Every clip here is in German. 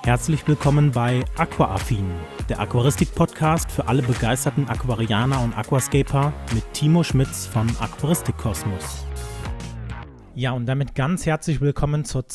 Herzlich willkommen bei Aquaaffin, der Aquaristik-Podcast für alle begeisterten Aquarianer und Aquascaper mit Timo Schmitz von Aquaristik-Kosmos. Ja, und damit ganz herzlich willkommen zur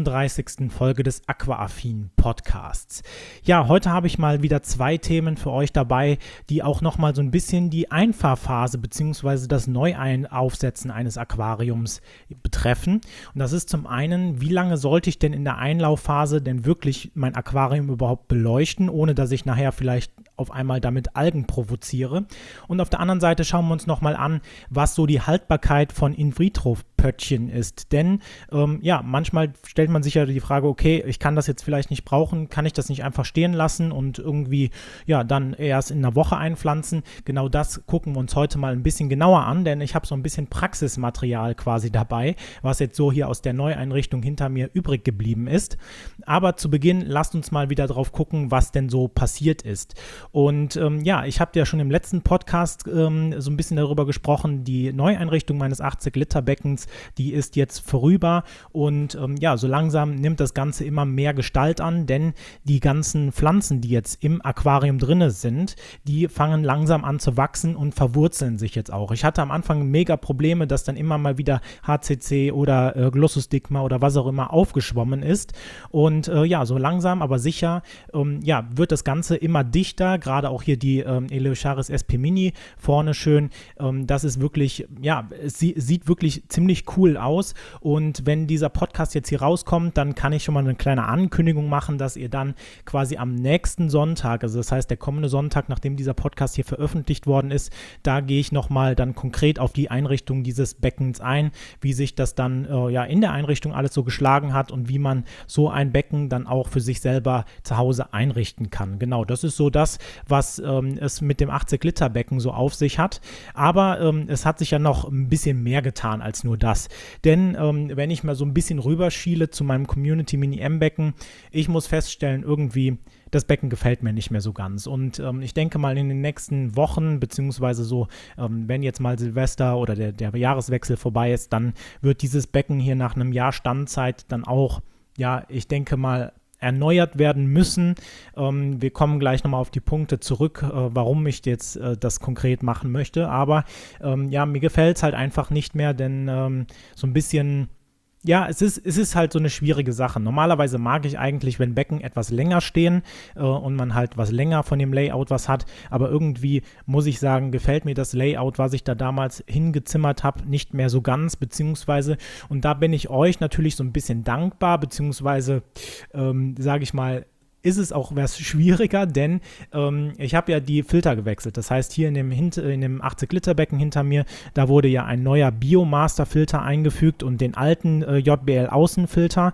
32. Folge des Aquaaffin Podcasts. Ja, heute habe ich mal wieder zwei Themen für euch dabei, die auch nochmal so ein bisschen die Einfahrphase bzw. das Neuaufsetzen eines Aquariums betreffen. Und das ist zum einen, wie lange sollte ich denn in der Einlaufphase denn wirklich mein Aquarium überhaupt beleuchten, ohne dass ich nachher vielleicht auf einmal damit Algen provoziere. Und auf der anderen Seite schauen wir uns nochmal an, was so die Haltbarkeit von In-vitro-Pöttchen ist. Denn manchmal stellt man sich ja die Frage, okay, ich kann das jetzt vielleicht nicht brauchen, kann ich das nicht einfach stehen lassen und irgendwie dann erst in einer Woche einpflanzen. Genau das gucken wir uns heute mal ein bisschen genauer an, denn ich habe so ein bisschen Praxismaterial quasi dabei, was jetzt so hier aus der Neueinrichtung hinter mir übrig geblieben ist. Aber zu Beginn lasst uns mal wieder drauf gucken, was denn so passiert ist. Und ich habe ja schon im letzten Podcast so ein bisschen darüber gesprochen, die Neueinrichtung meines 80-Liter-Beckens, die ist jetzt vorüber und so langsam nimmt das Ganze immer mehr Gestalt an, denn die ganzen Pflanzen, die jetzt im Aquarium drin sind, die fangen langsam an zu wachsen und verwurzeln sich jetzt auch. Ich hatte am Anfang mega Probleme, dass dann immer mal wieder HCC oder Glossostigma oder was auch immer aufgeschwommen ist und so langsam, aber sicher wird das Ganze immer dichter, gerade auch hier die Eleocharis SP Mini vorne schön, das ist wirklich, es sieht wirklich ziemlich cool aus und wenn dieser Podcast jetzt hier rauskommt, dann kann ich schon mal eine kleine Ankündigung machen, dass ihr dann quasi am nächsten Sonntag, also das heißt der kommende Sonntag, nachdem dieser Podcast hier veröffentlicht worden ist, da gehe ich nochmal dann konkret auf die Einrichtung dieses Beckens ein, wie sich das dann in der Einrichtung alles so geschlagen hat und wie man so ein Becken dann auch für sich selber zu Hause einrichten kann. Genau, das ist so das, was es mit dem 80-Liter-Becken so auf sich hat. Aber es hat sich ja noch ein bisschen mehr getan als nur das. Denn wenn ich mal so ein bisschen rüberschiele zu meinem Community Mini-M-Becken, ich muss feststellen, irgendwie das Becken gefällt mir nicht mehr so ganz. Und ich denke mal in den nächsten Wochen, beziehungsweise so, wenn jetzt mal Silvester oder der Jahreswechsel vorbei ist, dann wird dieses Becken hier nach einem Jahr Standzeit dann auch, ich denke mal, erneuert werden müssen. Wir kommen gleich nochmal auf die Punkte zurück, warum ich jetzt das konkret machen möchte. Aber mir gefällt es halt einfach nicht mehr, denn so ein bisschen, es ist halt so eine schwierige Sache. Normalerweise mag ich eigentlich, wenn Becken etwas länger stehen und man halt was länger von dem Layout was hat, aber irgendwie muss ich sagen, gefällt mir das Layout, was ich da damals hingezimmert habe, nicht mehr so ganz, beziehungsweise, und da bin ich euch natürlich so ein bisschen dankbar, beziehungsweise, sage ich mal, ist es auch was schwieriger, denn ich habe ja die Filter gewechselt. Das heißt, hier in dem 80-Liter-Becken hinter mir, da wurde ja ein neuer Biomaster-Filter eingefügt und den alten JBL-Außenfilter.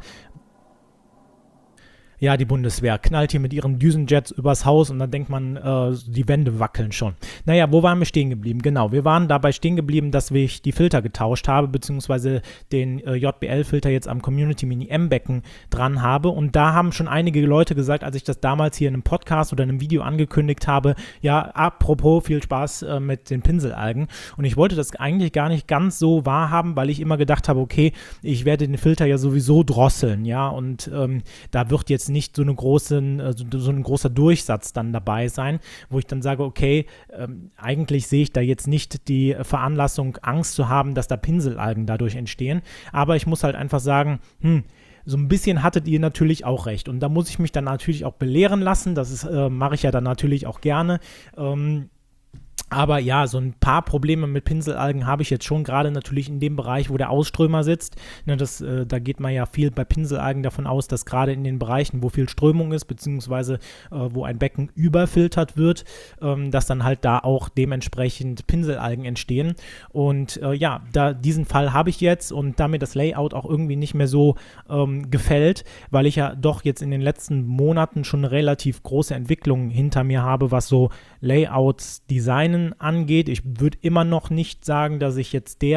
Ja, die Bundeswehr knallt hier mit ihren Düsenjets übers Haus und dann denkt man, die Wände wackeln schon. Naja, wo waren wir stehen geblieben? Genau, wir waren dabei stehen geblieben, dass ich die Filter getauscht habe, beziehungsweise den JBL-Filter jetzt am Community Mini M-Becken dran habe. Und da haben schon einige Leute gesagt, als ich das damals hier in einem Podcast oder in einem Video angekündigt habe, apropos, viel Spaß mit den Pinselalgen. Und ich wollte das eigentlich gar nicht ganz so wahrhaben, weil ich immer gedacht habe, okay, ich werde den Filter ja sowieso drosseln, und da wird jetzt nicht so ein großer Durchsatz dann dabei sein, wo ich dann sage, okay, eigentlich sehe ich da jetzt nicht die Veranlassung, Angst zu haben, dass da Pinselalgen dadurch entstehen, aber ich muss halt einfach sagen, so ein bisschen hattet ihr natürlich auch recht und da muss ich mich dann natürlich auch belehren lassen, das mache ich ja dann natürlich auch gerne, aber so ein paar Probleme mit Pinselalgen habe ich jetzt schon, gerade natürlich in dem Bereich, wo der Ausströmer sitzt. Da geht man ja viel bei Pinselalgen davon aus, dass gerade in den Bereichen, wo viel Strömung ist, beziehungsweise wo ein Becken überfiltert wird, dass dann halt da auch dementsprechend Pinselalgen entstehen. Und diesen Fall habe ich jetzt und da mir das Layout auch irgendwie nicht mehr so gefällt, weil ich ja doch jetzt in den letzten Monaten schon eine relativ große Entwicklung hinter mir habe, was so Layouts, Designen angeht. Ich würde immer noch nicht sagen, dass ich jetzt der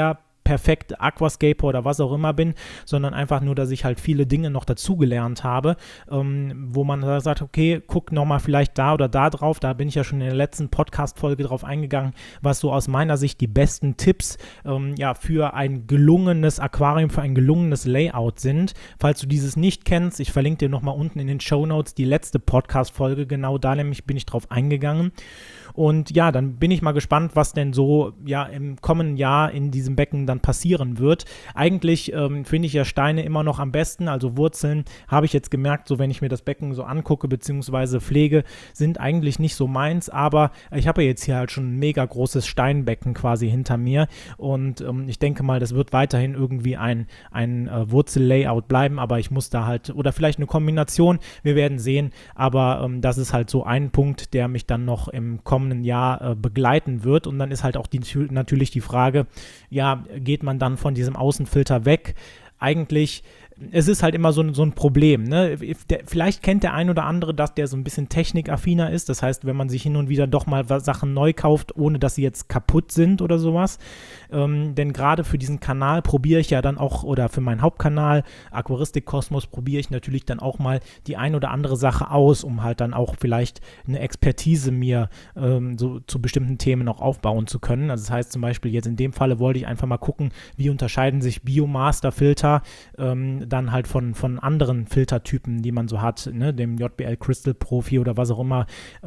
perfekt Aquascaper oder was auch immer bin, sondern einfach nur, dass ich halt viele Dinge noch dazugelernt habe, wo man sagt, okay, guck nochmal vielleicht da oder da drauf, da bin ich ja schon in der letzten Podcast-Folge drauf eingegangen, was so aus meiner Sicht die besten Tipps für ein gelungenes Aquarium, für ein gelungenes Layout sind. Falls du dieses nicht kennst, ich verlinke dir nochmal unten in den Shownotes die letzte Podcast-Folge, genau da nämlich bin ich drauf eingegangen. Und ja, dann bin ich mal gespannt, was denn so im kommenden Jahr in diesem Becken dann passieren wird. Eigentlich finde ich ja Steine immer noch am besten, also Wurzeln habe ich jetzt gemerkt, so wenn ich mir das Becken so angucke bzw. pflege, sind eigentlich nicht so meins, aber ich habe ja jetzt hier halt schon ein mega großes Steinbecken quasi hinter mir und ich denke mal, das wird weiterhin irgendwie ein Wurzellayout bleiben, aber ich muss da halt, oder vielleicht eine Kombination, wir werden sehen, aber das ist halt so ein Punkt, der mich dann noch im kommenden Jahr begleiten wird. Und dann ist halt auch natürlich die Frage, geht man dann von diesem Außenfilter weg? Eigentlich, es ist halt immer so ein Problem, ne? Vielleicht kennt der ein oder andere, dass der so ein bisschen technikaffiner ist. Das heißt, wenn man sich hin und wieder doch mal Sachen neu kauft, ohne dass sie jetzt kaputt sind oder sowas. Denn gerade für diesen Kanal probiere ich ja dann auch, oder für meinen Hauptkanal Aquaristik Kosmos probiere ich natürlich dann auch mal die ein oder andere Sache aus, um halt dann auch vielleicht eine Expertise mir so zu bestimmten Themen auch aufbauen zu können. Also das heißt zum Beispiel jetzt in dem Falle wollte ich einfach mal gucken, wie unterscheiden sich Biomaster-Filter dann halt von anderen Filtertypen, die man so hat, ne, dem JBL Crystal Profi oder was auch immer,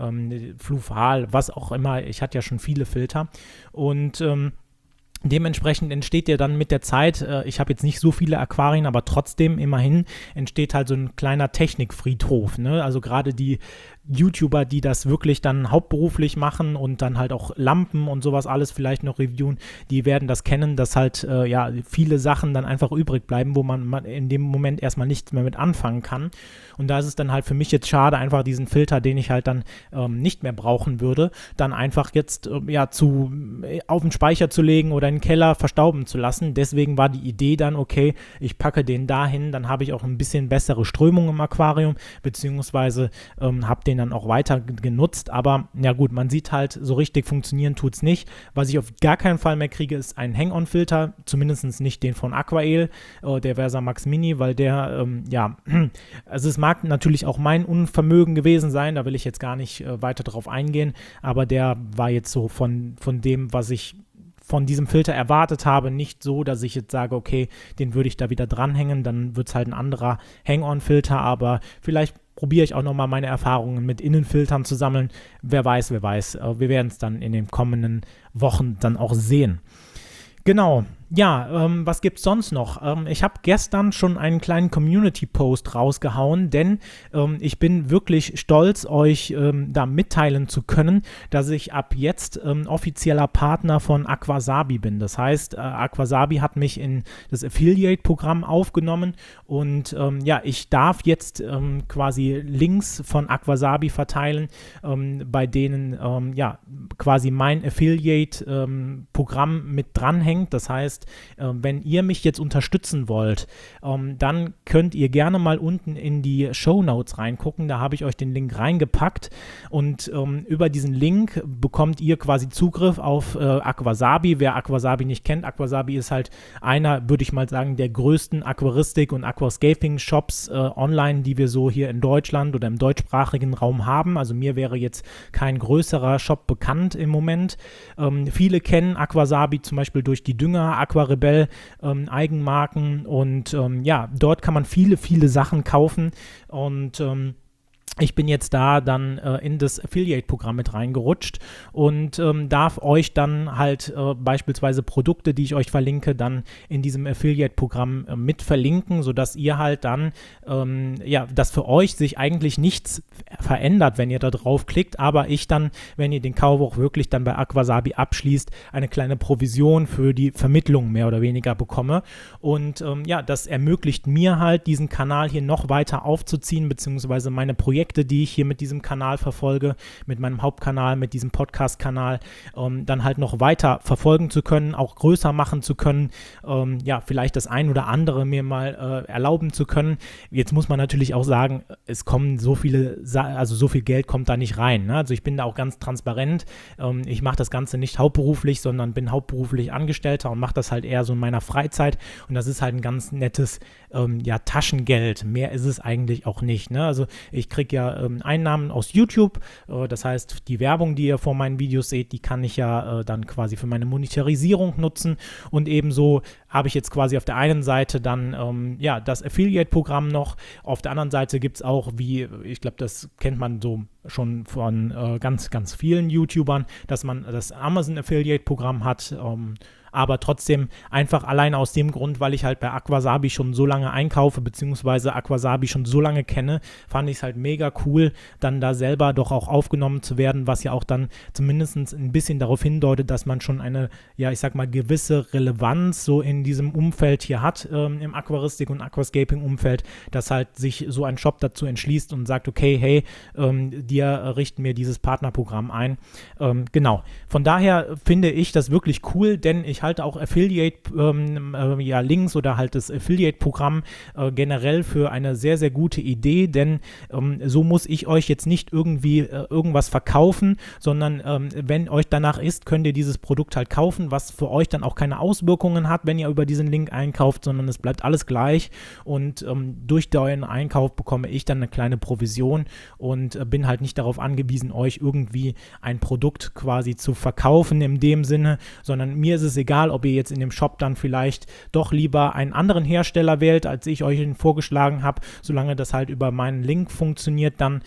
Flufal, was auch immer. Ich hatte ja schon viele Filter und dementsprechend entsteht ja dann mit der Zeit, ich habe jetzt nicht so viele Aquarien, aber trotzdem immerhin entsteht halt so ein kleiner Technikfriedhof, ne? Also gerade die YouTuber, die das wirklich dann hauptberuflich machen und dann halt auch Lampen und sowas alles vielleicht noch reviewen, die werden das kennen, dass halt viele Sachen dann einfach übrig bleiben, wo man in dem Moment erstmal nichts mehr mit anfangen kann. Und da ist es dann halt für mich jetzt schade, einfach diesen Filter, den ich halt dann nicht mehr brauchen würde, dann einfach jetzt auf den Speicher zu legen oder in den Keller verstauben zu lassen. Deswegen war die Idee dann, okay, ich packe den dahin, dann habe ich auch ein bisschen bessere Strömung im Aquarium, beziehungsweise habe den dann auch weiter genutzt, aber ja gut, man sieht halt, so richtig funktionieren tut es nicht. Was ich auf gar keinen Fall mehr kriege, ist ein Hang-On-Filter, zumindest nicht den von Aquael, der Versamax Mini, weil der, also es mag natürlich auch mein Unvermögen gewesen sein, da will ich jetzt gar nicht weiter drauf eingehen, aber der war jetzt so von dem, was ich von diesem Filter erwartet habe, nicht so, dass ich jetzt sage, okay, den würde ich da wieder dranhängen, dann wird es halt ein anderer Hang-On-Filter, aber vielleicht probiere ich auch nochmal meine Erfahrungen mit Innenfiltern zu sammeln. Wer weiß. Wir werden es dann in den kommenden Wochen dann auch sehen. Genau. Ja, was gibt's sonst noch? Ich habe gestern schon einen kleinen Community-Post rausgehauen, denn ich bin wirklich stolz, euch da mitteilen zu können, dass ich ab jetzt offizieller Partner von Aquasabi bin. Das heißt, Aquasabi hat mich in das Affiliate-Programm aufgenommen und ich darf jetzt quasi Links von Aquasabi verteilen, bei denen quasi mein Affiliate-Programm mit dranhängt. Das heißt, wenn ihr mich jetzt unterstützen wollt, dann könnt ihr gerne mal unten in die Shownotes reingucken, da habe ich euch den Link reingepackt und über diesen Link bekommt ihr quasi Zugriff auf Aquasabi. Wer Aquasabi nicht kennt, Aquasabi ist halt einer, würde ich mal sagen, der größten Aquaristik- und Aquascaping-Shops online, die wir so hier in Deutschland oder im deutschsprachigen Raum haben. Also mir wäre jetzt kein größerer Shop bekannt im Moment. Viele kennen Aquasabi zum Beispiel durch die Dünger, Aquarebel, Eigenmarken und dort kann man viele Sachen kaufen und ich bin jetzt da dann in das Affiliate-Programm mit reingerutscht und darf euch dann halt beispielsweise Produkte, die ich euch verlinke, dann in diesem Affiliate-Programm mit verlinken, sodass ihr halt dann, dass für euch sich eigentlich nichts verändert, wenn ihr da drauf klickt, aber ich dann, wenn ihr den Kauf auch wirklich dann bei Aquasabi abschließt, eine kleine Provision für die Vermittlung mehr oder weniger bekomme und das ermöglicht mir halt, diesen Kanal hier noch weiter aufzuziehen, beziehungsweise meine Projekte Projekte, die ich hier mit diesem Kanal verfolge, mit meinem Hauptkanal, mit diesem Podcast-Kanal, dann halt noch weiter verfolgen zu können, auch größer machen zu können, vielleicht das ein oder andere mir mal erlauben zu können. Jetzt muss man natürlich auch sagen, es kommen so viel Geld kommt da nicht rein. Ne? Also ich bin da auch ganz transparent. Ich mache das Ganze nicht hauptberuflich, sondern bin hauptberuflich Angestellter und mache das halt eher so in meiner Freizeit. Und das ist halt ein ganz nettes Taschengeld. Mehr ist es eigentlich auch nicht. Ne? Also ich kriege ja Einnahmen aus YouTube. Das heißt, die Werbung, die ihr vor meinen Videos seht, die kann ich ja dann quasi für meine Monetarisierung nutzen. Und ebenso habe ich jetzt quasi auf der einen Seite dann das Affiliate-Programm noch. Auf der anderen Seite gibt es auch, ich glaube, das kennt man so schon von ganz, ganz vielen YouTubern, dass man das Amazon-Affiliate-Programm hat, aber trotzdem einfach allein aus dem Grund, weil ich halt bei Aquasabi schon so lange einkaufe, beziehungsweise Aquasabi schon so lange kenne, fand ich es halt mega cool, dann da selber doch auch aufgenommen zu werden, was ja auch dann zumindest ein bisschen darauf hindeutet, dass man schon eine, ich sag mal, gewisse Relevanz so in diesem Umfeld hier hat, im Aquaristik- und Aquascaping-Umfeld, dass halt sich so ein Shop dazu entschließt und sagt, okay, hey, dir richten wir dieses Partnerprogramm ein. Genau. Von daher finde ich das wirklich cool, denn ich halte auch Affiliate-Links oder halt das Affiliate-Programm generell für eine sehr, sehr gute Idee, denn so muss ich euch jetzt nicht irgendwie irgendwas verkaufen, sondern wenn euch danach ist, könnt ihr dieses Produkt halt kaufen, was für euch dann auch keine Auswirkungen hat, wenn ihr über diesen Link einkauft, sondern es bleibt alles gleich und durch euren Einkauf bekomme ich dann eine kleine Provision und bin halt nicht darauf angewiesen, euch irgendwie ein Produkt quasi zu verkaufen in dem Sinne, sondern mir ist es egal, ob ihr jetzt in dem Shop dann vielleicht doch lieber einen anderen Hersteller wählt, als ich euch ihn vorgeschlagen habe, solange das halt über meinen Link funktioniert, dann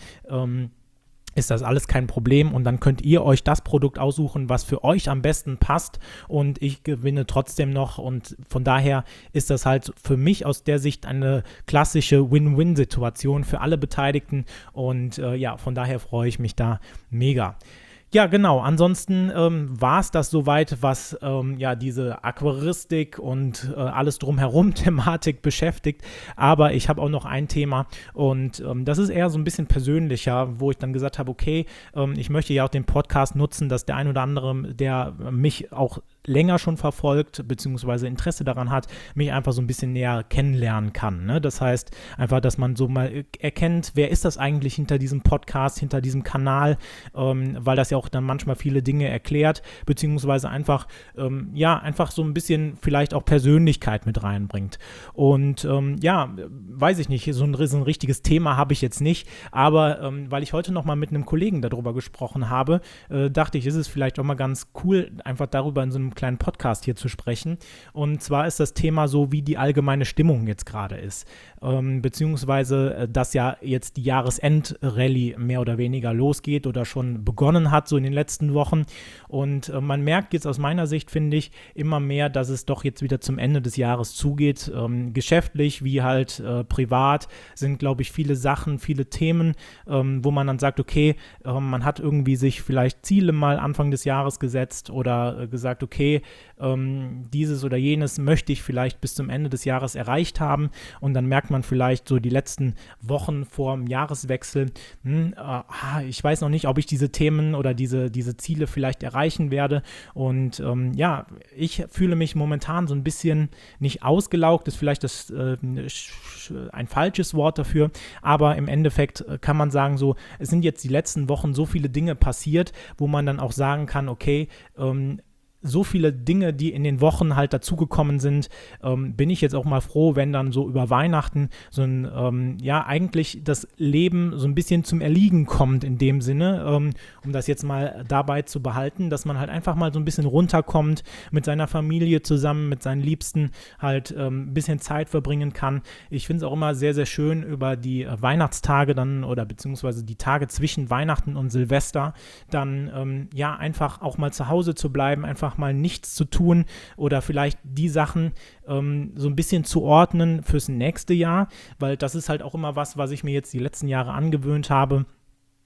ist das alles kein Problem und dann könnt ihr euch das Produkt aussuchen, was für euch am besten passt und ich gewinne trotzdem noch und von daher ist das halt für mich aus der Sicht eine klassische Win-Win-Situation für alle Beteiligten und von daher freue ich mich da mega. Ja, genau. Ansonsten war es das soweit, was diese Aquaristik und alles drumherum Thematik beschäftigt. Aber ich habe auch noch ein Thema und das ist eher so ein bisschen persönlicher, wo ich dann gesagt habe, okay, ich möchte ja auch den Podcast nutzen, dass der ein oder andere, der mich auch länger schon verfolgt, beziehungsweise Interesse daran hat, mich einfach so ein bisschen näher kennenlernen kann. Ne? Das heißt einfach, dass man so mal erkennt, wer ist das eigentlich hinter diesem Podcast, hinter diesem Kanal, weil das ja auch dann manchmal viele Dinge erklärt, beziehungsweise einfach so ein bisschen vielleicht auch Persönlichkeit mit reinbringt. Und weiß ich nicht, so ein richtiges Thema habe ich jetzt nicht, aber weil ich heute noch mal mit einem Kollegen darüber gesprochen habe, dachte ich, ist es vielleicht auch mal ganz cool, einfach darüber in so einem kleinen Podcast hier zu sprechen. Und zwar ist das Thema so, wie die allgemeine Stimmung jetzt gerade ist. Beziehungsweise, dass ja jetzt die Jahresend-Rallye mehr oder weniger losgeht oder schon begonnen hat, so in den letzten Wochen. Und man merkt jetzt aus meiner Sicht, finde ich, immer mehr, dass es doch jetzt wieder zum Ende des Jahres zugeht. Geschäftlich wie halt privat sind, glaube ich, viele Sachen, viele Themen, wo man dann sagt, okay, man hat irgendwie sich vielleicht Ziele mal Anfang des Jahres gesetzt oder gesagt, okay, dieses oder jenes möchte ich vielleicht bis zum Ende des Jahres erreicht haben und dann merkt man vielleicht so die letzten Wochen vor dem Jahreswechsel, ich weiß noch nicht, ob ich diese Themen oder diese Ziele vielleicht erreichen werde und ich fühle mich momentan so ein bisschen nicht ausgelaugt, ist vielleicht ein falsches Wort dafür, aber im Endeffekt kann man sagen so, es sind jetzt die letzten Wochen so viele Dinge passiert, wo man dann auch sagen kann, okay, so viele Dinge, die in den Wochen halt dazugekommen sind, bin ich jetzt auch mal froh, wenn dann so über Weihnachten so ein, eigentlich das Leben so ein bisschen zum Erliegen kommt in dem Sinne, um das jetzt mal dabei zu behalten, dass man halt einfach mal so ein bisschen runterkommt, mit seiner Familie zusammen, mit seinen Liebsten halt ein bisschen Zeit verbringen kann. Ich finde es auch immer sehr, sehr schön über die Weihnachtstage dann oder beziehungsweise die Tage zwischen Weihnachten und Silvester dann einfach auch mal zu Hause zu bleiben, einfach mal nichts zu tun oder vielleicht die Sachen so ein bisschen zu ordnen fürs nächste Jahr, weil das ist halt auch immer was ich mir jetzt die letzten Jahre angewöhnt habe,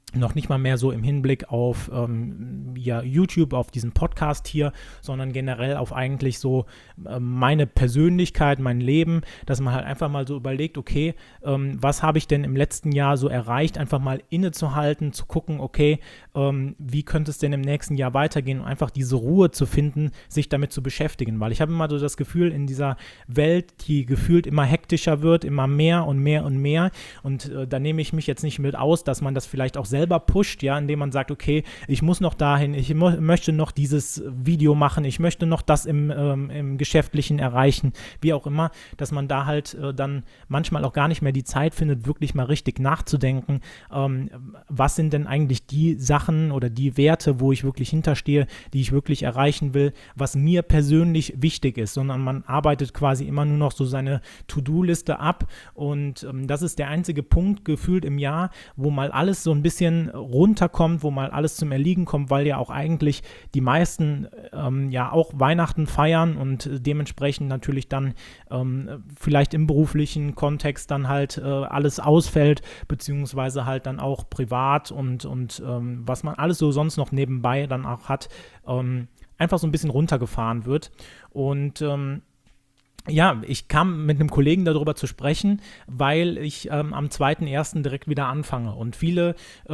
noch nicht mal mehr so im Hinblick auf YouTube, auf diesen Podcast hier, sondern generell auf eigentlich so meine Persönlichkeit, mein Leben, dass man halt einfach mal so überlegt, okay, was habe ich denn im letzten Jahr so erreicht, einfach mal innezuhalten, zu gucken, okay, wie könnte es denn im nächsten Jahr weitergehen und einfach diese Ruhe zu finden, sich damit zu beschäftigen, weil ich habe immer so das Gefühl, in dieser Welt, die gefühlt immer hektischer wird, immer mehr und mehr und mehr, und da nehme ich mich jetzt nicht mit aus, dass man das vielleicht auch selber pusht, ja, indem man sagt, okay, ich muss noch dahin, ich möchte noch dieses Video machen, ich möchte noch das im Geschäftlichen erreichen, wie auch immer, dass man da halt dann manchmal auch gar nicht mehr die Zeit findet, wirklich mal richtig nachzudenken, was sind denn eigentlich die Sachen oder die Werte, wo ich wirklich hinterstehe, die ich wirklich erreichen will, was mir persönlich wichtig ist, sondern man arbeitet quasi immer nur noch so seine To-Do-Liste ab, und das ist der einzige Punkt gefühlt im Jahr, wo mal alles so ein bisschen runterkommt, wo mal alles zum Erliegen kommt, weil ja auch eigentlich die meisten ja auch Weihnachten feiern und dementsprechend natürlich dann vielleicht im beruflichen Kontext dann halt alles ausfällt, beziehungsweise halt dann auch privat und was man alles so sonst noch nebenbei dann auch hat, einfach so ein bisschen runtergefahren wird. Und ja, ich kam mit einem Kollegen darüber zu sprechen, weil ich am 2.1. direkt wieder anfange. Und viele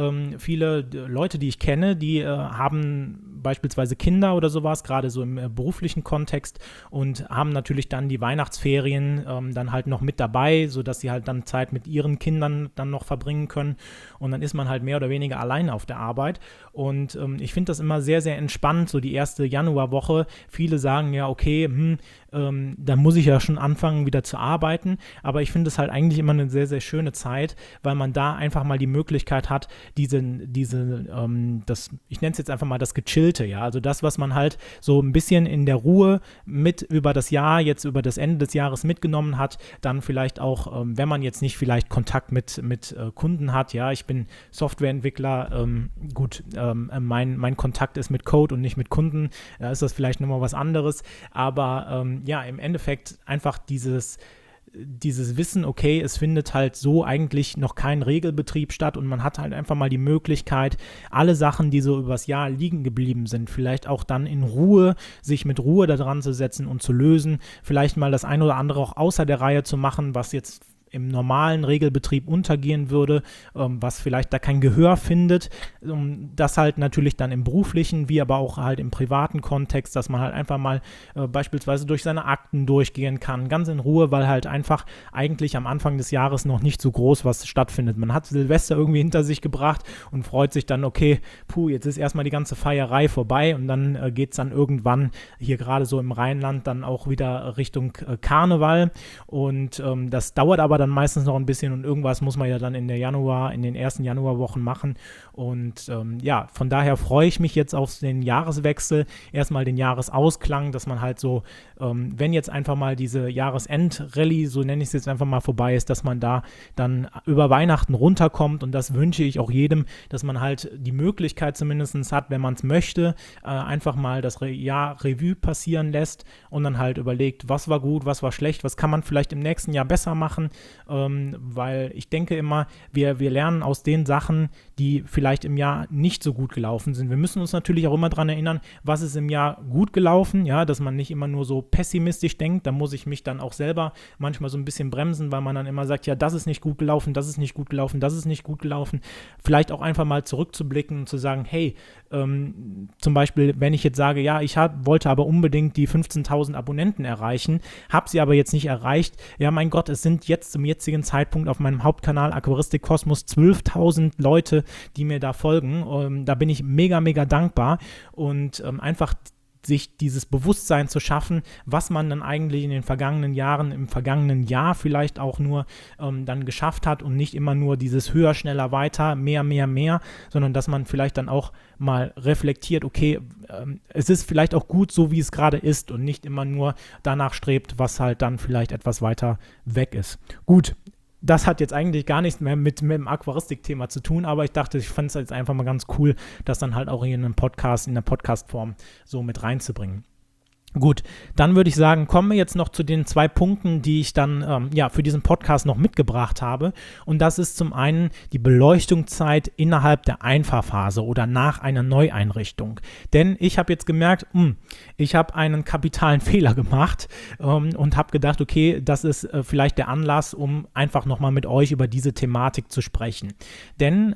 Leute, die ich kenne, die haben beispielsweise Kinder oder sowas, gerade so im beruflichen Kontext, und haben natürlich dann die Weihnachtsferien dann halt noch mit dabei, sodass sie halt dann Zeit mit ihren Kindern dann noch verbringen können. Und dann ist man halt mehr oder weniger alleine auf der Arbeit. Und ich finde das immer sehr, sehr entspannt, so die erste Januarwoche. Viele sagen ja, okay, dann muss ich ja schon anfangen, wieder zu arbeiten, aber ich finde es halt eigentlich immer eine sehr, sehr schöne Zeit, weil man da einfach mal die Möglichkeit hat, ich nenne es jetzt einfach mal das Gechillte, ja, also das, was man halt so ein bisschen in der Ruhe mit über das Jahr, jetzt über das Ende des Jahres mitgenommen hat, dann vielleicht auch, wenn man jetzt nicht vielleicht Kontakt mit Kunden hat, ja, ich bin Softwareentwickler, mein Kontakt ist mit Code und nicht mit Kunden, da ist das vielleicht nochmal was anderes, aber ja, im Endeffekt einfach dieses Wissen, okay, es findet halt so eigentlich noch kein Regelbetrieb statt und man hat halt einfach mal die Möglichkeit, alle Sachen, die so übers Jahr liegen geblieben sind, vielleicht auch dann in Ruhe, sich mit Ruhe da dran zu setzen und zu lösen, vielleicht mal das ein oder andere auch außer der Reihe zu machen, was jetzt im normalen Regelbetrieb untergehen würde, was vielleicht da kein Gehör findet, das halt natürlich dann im beruflichen, wie aber auch halt im privaten Kontext, dass man halt einfach mal beispielsweise durch seine Akten durchgehen kann, ganz in Ruhe, weil halt einfach eigentlich am Anfang des Jahres noch nicht so groß was stattfindet. Man hat Silvester irgendwie hinter sich gebracht und freut sich dann, okay, jetzt ist erstmal die ganze Feierei vorbei, und dann geht es dann irgendwann hier gerade so im Rheinland dann auch wieder Richtung Karneval, und das dauert aber dann meistens noch ein bisschen, und irgendwas muss man ja dann in den ersten Januarwochen machen, und ja, von daher freue ich mich jetzt auf den Jahreswechsel, erstmal den Jahresausklang, dass man halt so, wenn jetzt einfach mal diese Jahresend-Rallye, so nenne ich es jetzt einfach mal, vorbei ist, dass man da dann über Weihnachten runterkommt, und das wünsche ich auch jedem, dass man halt die Möglichkeit zumindest hat, wenn man es möchte, einfach mal das Jahr Revue passieren lässt und dann halt überlegt, was war gut, was war schlecht, was kann man vielleicht im nächsten Jahr besser machen, weil ich denke immer, wir lernen aus den Sachen, die vielleicht im Jahr nicht so gut gelaufen sind. Wir müssen uns natürlich auch immer daran erinnern, was ist im Jahr gut gelaufen, ja, dass man nicht immer nur so pessimistisch denkt. Da muss ich mich dann auch selber manchmal so ein bisschen bremsen, weil man dann immer sagt, ja, das ist nicht gut gelaufen, das ist nicht gut gelaufen, das ist nicht gut gelaufen. Vielleicht auch einfach mal zurückzublicken und zu sagen, hey, zum Beispiel, wenn ich jetzt sage, ja, ich wollte aber unbedingt die 15.000 Abonnenten erreichen, habe sie aber jetzt nicht erreicht. Ja, mein Gott, es sind jetzt zum jetzigen Zeitpunkt auf meinem Hauptkanal Aquaristik Kosmos 12.000 Leute, die mir da folgen. Da bin ich mega, mega dankbar, und einfach sich dieses Bewusstsein zu schaffen, was man dann eigentlich in den vergangenen Jahren, im vergangenen Jahr vielleicht auch nur dann geschafft hat, und nicht immer nur dieses höher, schneller, weiter, mehr, mehr, mehr, sondern dass man vielleicht dann auch mal reflektiert, okay, es ist vielleicht auch gut so, wie es gerade ist, und nicht immer nur danach strebt, was halt dann vielleicht etwas weiter weg ist. Gut. Das hat jetzt eigentlich gar nichts mehr mit dem Aquaristik-Thema zu tun, aber ich dachte, ich fand es jetzt einfach mal ganz cool, das dann halt auch hier in einem Podcast, in der Podcast-Form so mit reinzubringen. Gut, dann würde ich sagen, kommen wir jetzt noch zu den 2 Punkten, die ich dann für diesen Podcast noch mitgebracht habe. Und das ist zum einen die Beleuchtungszeit innerhalb der Einfahrphase oder nach einer Neueinrichtung. Denn ich habe jetzt gemerkt, ich habe einen kapitalen Fehler gemacht und habe gedacht, okay, das ist vielleicht der Anlass, um einfach nochmal mit euch über diese Thematik zu sprechen. Denn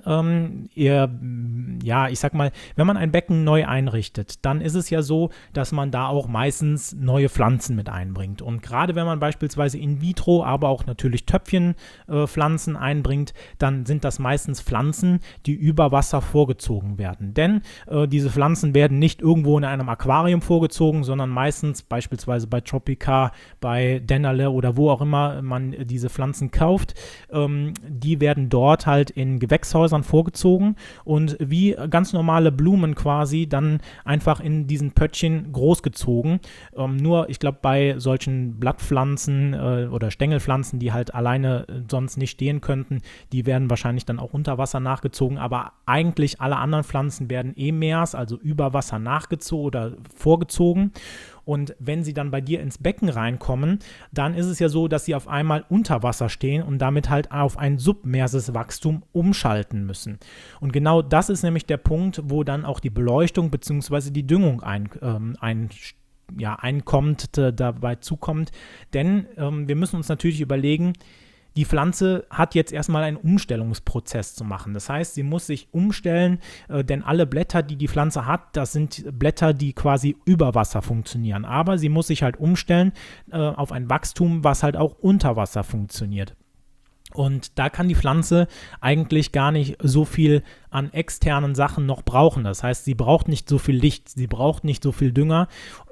ich sag mal, wenn man ein Becken neu einrichtet, dann ist es ja so, dass man da auch meistens neue Pflanzen mit einbringt. Und gerade wenn man beispielsweise in vitro, aber auch natürlich Töpfchenpflanzen einbringt, dann sind das meistens Pflanzen, die über Wasser vorgezogen werden. Denn diese Pflanzen werden nicht irgendwo in einem Aquarium vorgezogen, sondern meistens beispielsweise bei Tropica, bei Dennerle oder wo auch immer man diese Pflanzen kauft, die werden dort halt in Gewächshäusern vorgezogen und wie ganz normale Blumen quasi dann einfach in diesen Pöttchen großgezogen. Nur, ich glaube, bei solchen Blattpflanzen oder Stängelpflanzen, die halt alleine sonst nicht stehen könnten, die werden wahrscheinlich dann auch unter Wasser nachgezogen, aber eigentlich alle anderen Pflanzen werden emeers, also über Wasser nachgezogen oder vorgezogen. Und wenn sie dann bei dir ins Becken reinkommen, dann ist es ja so, dass sie auf einmal unter Wasser stehen und damit halt auf ein submerses Wachstum umschalten müssen. Und genau das ist nämlich der Punkt, wo dann auch die Beleuchtung bzw. die Düngung dabei zukommt. Denn wir müssen uns natürlich überlegen, die Pflanze hat jetzt erstmal einen Umstellungsprozess zu machen. Das heißt, sie muss sich umstellen, denn alle Blätter, die die Pflanze hat, das sind Blätter, die quasi über Wasser funktionieren. Aber sie muss sich halt umstellen auf ein Wachstum, was halt auch unter Wasser funktioniert. Und da kann die Pflanze eigentlich gar nicht so viel an externen Sachen noch brauchen. Das heißt, sie braucht nicht so viel Licht, sie braucht nicht so viel Dünger,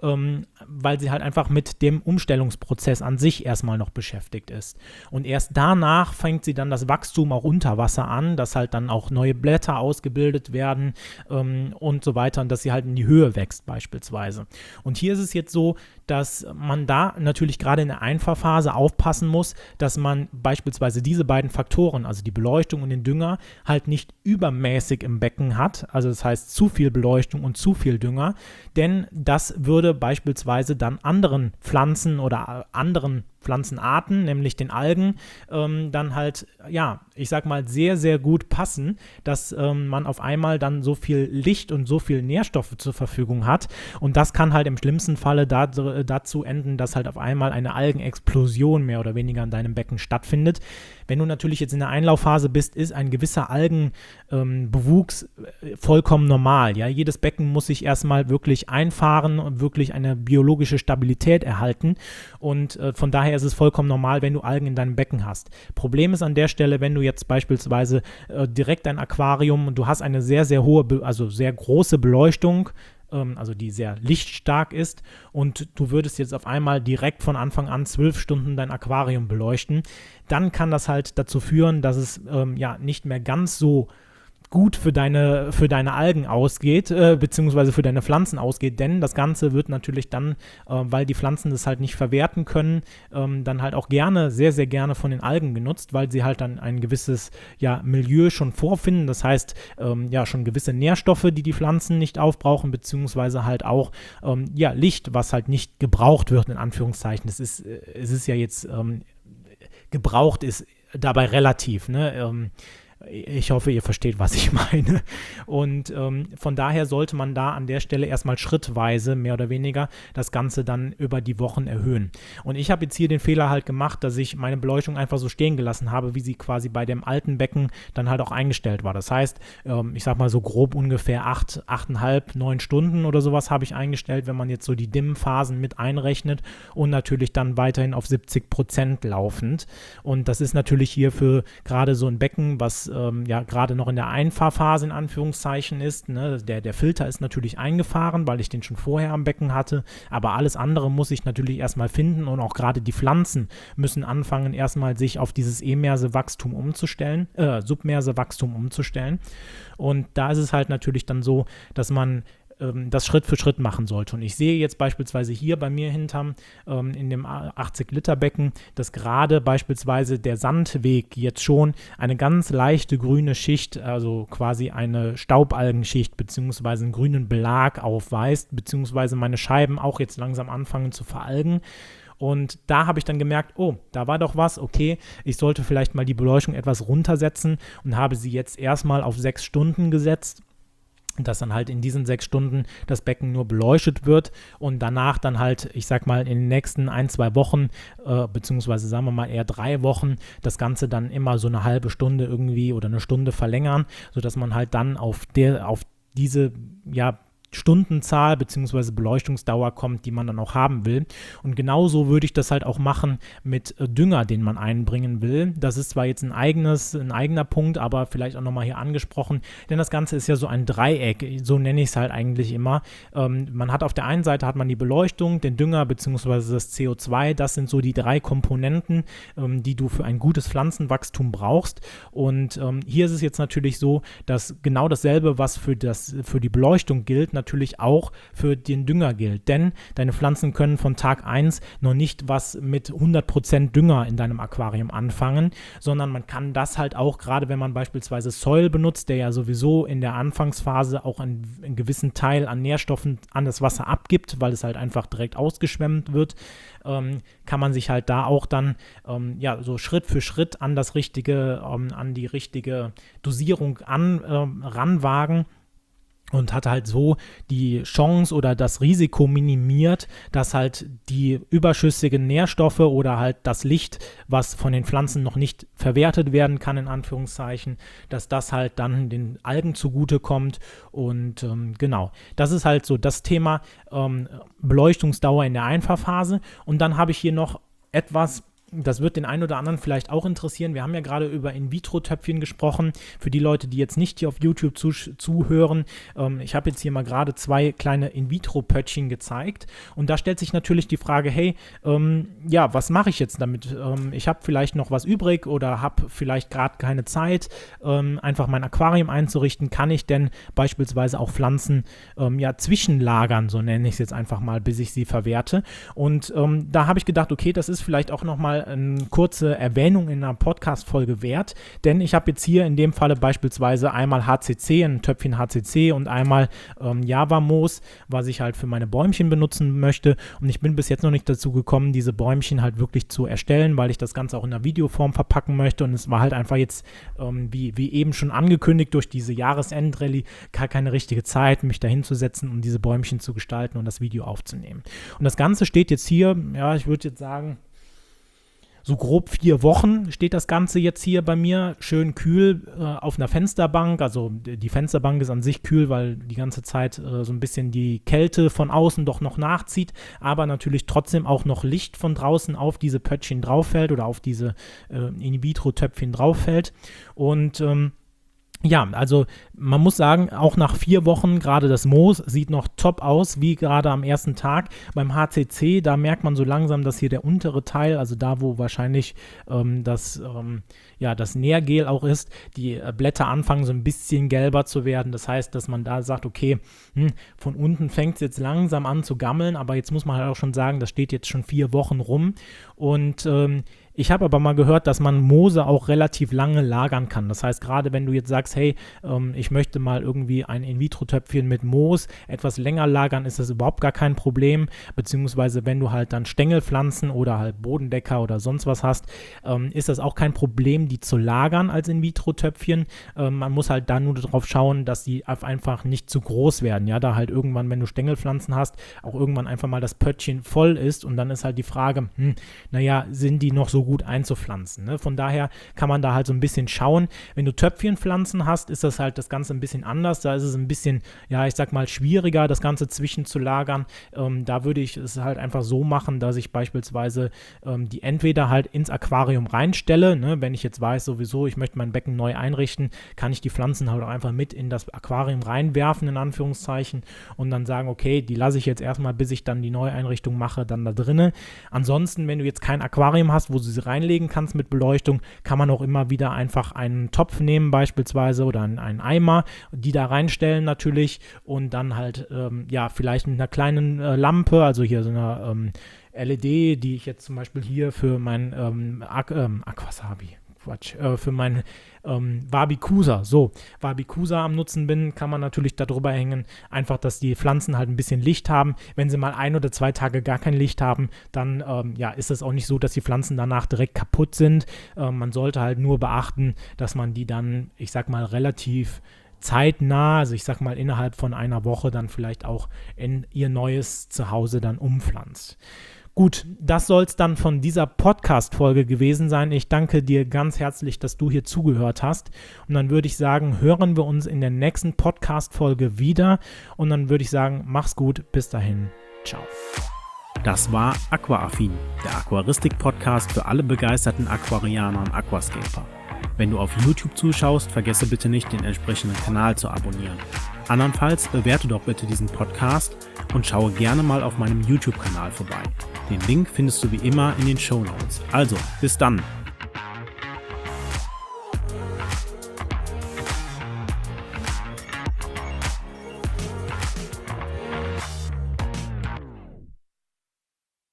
weil sie halt einfach mit dem Umstellungsprozess an sich erstmal noch beschäftigt ist. Und erst danach fängt sie dann das Wachstum auch unter Wasser an, dass halt dann auch neue Blätter ausgebildet werden und so weiter und dass sie halt in die Höhe wächst beispielsweise. Und hier ist es jetzt so, dass man da natürlich gerade in der Einfahrphase aufpassen muss, dass man beispielsweise diese beiden Faktoren, also die Beleuchtung und den Dünger, halt nicht übermäßig im Becken hat, also das heißt zu viel Beleuchtung und zu viel Dünger, denn das würde beispielsweise dann anderen Pflanzen oder anderen Pflanzenarten, nämlich den Algen, dann halt, ich sag mal, sehr, sehr gut passen, dass man auf einmal dann so viel Licht und so viel Nährstoffe zur Verfügung hat und das kann halt im schlimmsten Falle dazu enden, dass halt auf einmal eine Algenexplosion mehr oder weniger in deinem Becken stattfindet. Wenn du natürlich jetzt in der Einlaufphase bist, ist ein gewisser Algenbewuchs vollkommen normal. Ja? Jedes Becken muss sich erstmal wirklich einfahren und wirklich eine biologische Stabilität erhalten und von daher ist es vollkommen normal, wenn du Algen in deinem Becken hast. Problem ist an der Stelle, wenn du jetzt beispielsweise direkt ein Aquarium und du hast eine sehr, sehr hohe, also sehr große Beleuchtung, also die sehr lichtstark ist und du würdest jetzt auf einmal direkt von Anfang an 12 Stunden dein Aquarium beleuchten, dann kann das halt dazu führen, dass es nicht mehr ganz so gut für deine Algen ausgeht, beziehungsweise für deine Pflanzen ausgeht, denn das Ganze wird natürlich dann, weil die Pflanzen das halt nicht verwerten können, dann halt auch gerne, sehr, sehr gerne von den Algen genutzt, weil sie halt dann ein gewisses Milieu schon vorfinden, das heißt, schon gewisse Nährstoffe, die die Pflanzen nicht aufbrauchen, beziehungsweise halt auch, Licht, was halt nicht gebraucht wird, in Anführungszeichen. Es ist ja jetzt, gebraucht ist dabei relativ, ne, ich hoffe, ihr versteht, was ich meine. Und von daher sollte man da an der Stelle erstmal schrittweise, mehr oder weniger, das Ganze dann über die Wochen erhöhen. Und ich habe jetzt hier den Fehler halt gemacht, dass ich meine Beleuchtung einfach so stehen gelassen habe, wie sie quasi bei dem alten Becken dann halt auch eingestellt war. Das heißt, ich sag mal so grob ungefähr 8,5, 9 Stunden oder sowas habe ich eingestellt, wenn man jetzt so die Dimmphasen mit einrechnet und natürlich dann weiterhin auf 70% laufend. Und das ist natürlich hier für gerade so ein Becken, was gerade noch in der Einfahrphase in Anführungszeichen ist. Ne? Der Filter ist natürlich eingefahren, weil ich den schon vorher am Becken hatte, aber alles andere muss ich natürlich erstmal finden und auch gerade die Pflanzen müssen anfangen, erstmal sich auf dieses submerse Wachstum umzustellen. Und da ist es halt natürlich dann so, dass man das Schritt für Schritt machen sollte. Und ich sehe jetzt beispielsweise hier bei mir hinterm in dem 80-Liter-Becken, dass gerade beispielsweise der Sandweg jetzt schon eine ganz leichte grüne Schicht, also quasi eine Staubalgenschicht beziehungsweise einen grünen Belag aufweist, beziehungsweise meine Scheiben auch jetzt langsam anfangen zu veralgen. Und da habe ich dann gemerkt, oh, da war doch was, okay, ich sollte vielleicht mal die Beleuchtung etwas runtersetzen und habe sie jetzt erstmal auf 6 Stunden gesetzt, dass dann halt in diesen 6 Stunden das Becken nur beleuchtet wird und danach dann halt, ich sag mal, in den nächsten 1-2 Wochen, beziehungsweise sagen wir mal eher 3 Wochen, das Ganze dann immer so eine halbe Stunde irgendwie oder eine Stunde verlängern, sodass man halt dann auf diese, ja, Stundenzahl bzw. Beleuchtungsdauer kommt, die man dann auch haben will. Und genauso würde ich das halt auch machen mit Dünger, den man einbringen will. Das ist zwar jetzt ein eigener Punkt, aber vielleicht auch nochmal hier angesprochen, denn das Ganze ist ja so ein Dreieck, so nenne ich es halt eigentlich immer. Man hat auf der einen Seite hat man die Beleuchtung, den Dünger bzw. das CO2, das sind so die 3 Komponenten, die du für ein gutes Pflanzenwachstum brauchst. Und hier ist es jetzt natürlich so, dass genau dasselbe, was für die Beleuchtung gilt, natürlich auch für den Dünger gilt, denn deine Pflanzen können von Tag 1 noch nicht was mit 100% Dünger in deinem Aquarium anfangen, sondern man kann das halt auch, gerade wenn man beispielsweise Soil benutzt, der ja sowieso in der Anfangsphase auch einen gewissen Teil an Nährstoffen an das Wasser abgibt, weil es halt einfach direkt ausgeschwemmt wird, kann man sich halt da auch dann so Schritt für Schritt an die richtige Dosierung ranwagen. Und hat halt so die Chance oder das Risiko minimiert, dass halt die überschüssigen Nährstoffe oder halt das Licht, was von den Pflanzen noch nicht verwertet werden kann, in Anführungszeichen, dass das halt dann den Algen zugutekommt. Und genau, das ist halt so das Thema Beleuchtungsdauer in der Einfahrphase. Und dann habe ich hier noch etwas. Das wird den einen oder anderen vielleicht auch interessieren. Wir haben ja gerade über In-vitro-Töpfchen gesprochen. Für die Leute, die jetzt nicht hier auf YouTube zuhören, ich habe jetzt hier mal gerade 2 kleine In-vitro-Pöttchen gezeigt. Und da stellt sich natürlich die Frage, hey, was mache ich jetzt damit? Ich habe vielleicht noch was übrig oder habe vielleicht gerade keine Zeit, einfach mein Aquarium einzurichten. Kann ich denn beispielsweise auch Pflanzen zwischenlagern, so nenne ich es jetzt einfach mal, bis ich sie verwerte? Und da habe ich gedacht, okay, das ist vielleicht auch nochmal eine kurze Erwähnung in einer Podcast-Folge wert, denn ich habe jetzt hier in dem Falle beispielsweise einmal HCC, ein Töpfchen HCC und einmal Java-Moos, was ich halt für meine Bäumchen benutzen möchte, und ich bin bis jetzt noch nicht dazu gekommen, diese Bäumchen halt wirklich zu erstellen, weil ich das Ganze auch in der Videoform verpacken möchte, und es war halt einfach jetzt, wie eben schon angekündigt, durch diese Jahresendrallye gar keine richtige Zeit, mich da hinzusetzen, um diese Bäumchen zu gestalten und das Video aufzunehmen. Und das Ganze steht jetzt hier, ich würde jetzt sagen, so grob 4 Wochen steht das Ganze jetzt hier bei mir, schön kühl auf einer Fensterbank. Also die Fensterbank ist an sich kühl, weil die ganze Zeit so ein bisschen die Kälte von außen doch noch nachzieht, aber natürlich trotzdem auch noch Licht von draußen auf diese Pöttchen drauf fällt oder auf diese In-vitro-Töpfchen drauf fällt. Und also man muss sagen, auch nach 4 Wochen, gerade das Moos sieht noch top aus, wie gerade am ersten Tag. Beim HCC, da merkt man so langsam, dass hier der untere Teil, also da, wo wahrscheinlich das Nährgel auch ist, die Blätter anfangen so ein bisschen gelber zu werden. Das heißt, dass man da sagt, okay, von unten fängt es jetzt langsam an zu gammeln, aber jetzt muss man halt auch schon sagen, das steht jetzt schon 4 Wochen rum. Und ich habe aber mal gehört, dass man Moose auch relativ lange lagern kann. Das heißt, gerade wenn du jetzt sagst, hey, ich möchte mal irgendwie ein In-vitro-Töpfchen mit Moos etwas länger lagern, ist das überhaupt gar kein Problem. Beziehungsweise wenn du halt dann Stängelpflanzen oder halt Bodendecker oder sonst was hast, ist das auch kein Problem, die zu lagern als In-vitro-Töpfchen. Man muss halt da nur darauf schauen, dass die einfach nicht zu groß werden. Ja, da halt irgendwann, wenn du Stängelpflanzen hast, auch irgendwann einfach mal das Pöttchen voll ist, und dann ist halt die Frage, sind die noch so gut einzupflanzen, ne? Von daher kann man da halt so ein bisschen schauen. Wenn du Töpfchenpflanzen hast, ist das halt das Ganze ein bisschen anders. Da ist es ein bisschen, ich sag mal, schwieriger, das Ganze zwischenzulagern. Da würde ich es halt einfach so machen, dass ich beispielsweise die entweder halt ins Aquarium reinstelle, ne? Wenn ich jetzt weiß, sowieso, ich möchte mein Becken neu einrichten, kann ich die Pflanzen halt auch einfach mit in das Aquarium reinwerfen, in Anführungszeichen, und dann sagen, okay, die lasse ich jetzt erstmal, bis ich dann die Neueinrichtung mache, dann da drinne. Ansonsten, wenn du jetzt kein Aquarium hast, wo du sie reinlegen kannst mit Beleuchtung, kann man auch immer wieder einfach einen Topf nehmen beispielsweise oder einen Eimer, die da reinstellen natürlich und dann halt, vielleicht mit einer kleinen Lampe, also hier so einer LED, die ich jetzt zum Beispiel hier für mein für mein Wabikusa am Nutzen bin, kann man natürlich darüber hängen, einfach, dass die Pflanzen halt ein bisschen Licht haben. Wenn sie mal 1 oder 2 Tage gar kein Licht haben, dann ist es auch nicht so, dass die Pflanzen danach direkt kaputt sind. Man sollte halt nur beachten, dass man die dann, ich sag mal, relativ zeitnah, also ich sag mal innerhalb von einer Woche dann vielleicht auch in ihr neues Zuhause dann umpflanzt. Gut, das soll es dann von dieser Podcast-Folge gewesen sein. Ich danke dir ganz herzlich, dass du hier zugehört hast. Und dann würde ich sagen, hören wir uns in der nächsten Podcast-Folge wieder. Und dann würde ich sagen, mach's gut, bis dahin, ciao. Das war Aquaaffin, der Aquaristik-Podcast für alle begeisterten Aquarianer und Aquascaper. Wenn du auf YouTube zuschaust, vergesse bitte nicht, den entsprechenden Kanal zu abonnieren. Andernfalls bewerte doch bitte diesen Podcast und schaue gerne mal auf meinem YouTube-Kanal vorbei. Den Link findest du wie immer in den Shownotes. Also, bis dann!